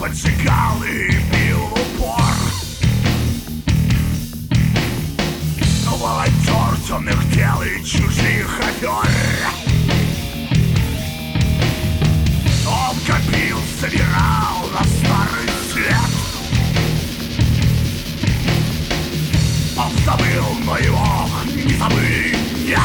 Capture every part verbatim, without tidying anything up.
поджигал и бил в упор. Волонтер темных дел и чужих афер. Он копил, собирал на старый свет. Он забыл, но его не забыли, нет.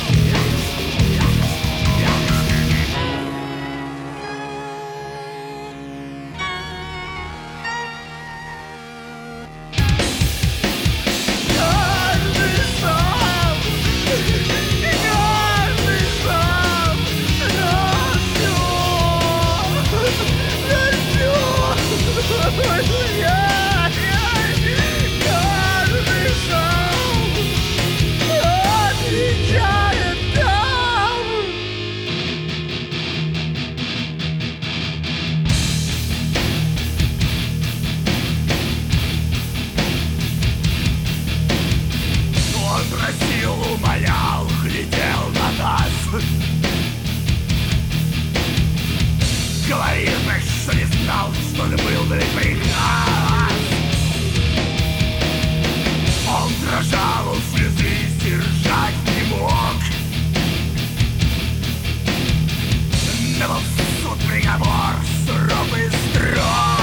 Умолял, глядел на нас. Говорил, что не знал, что это был бы приказ. Он дрожал, он слезы сдержать не мог. Но был суд, приговор, суровый строк.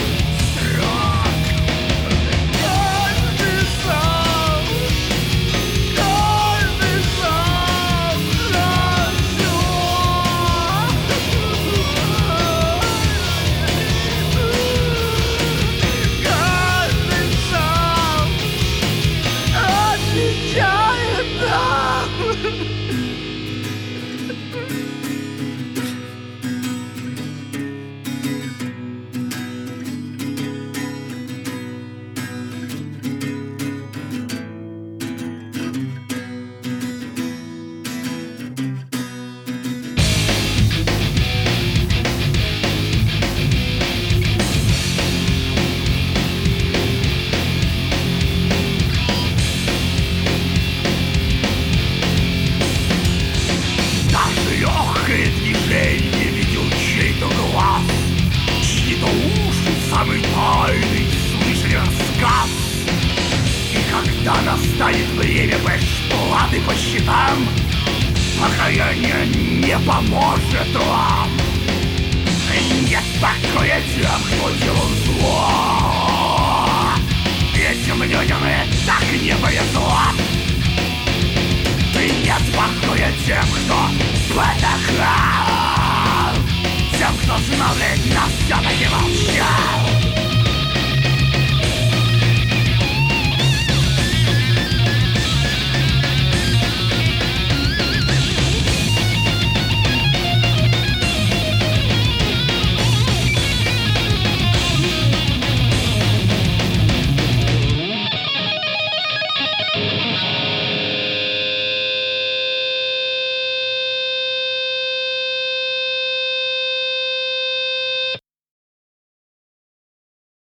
Движение ведет чей-то глаз, чьи-то уши, самый тайный, слышали рассказ. И когда настанет время платы по счетам, покаяние не поможет вам. Нет покоя тем, кто делал зло. Этим людям и так не повезло. Нет покоя тем, кто потакал, тем, кто знал, ведь нас все-таки молчал.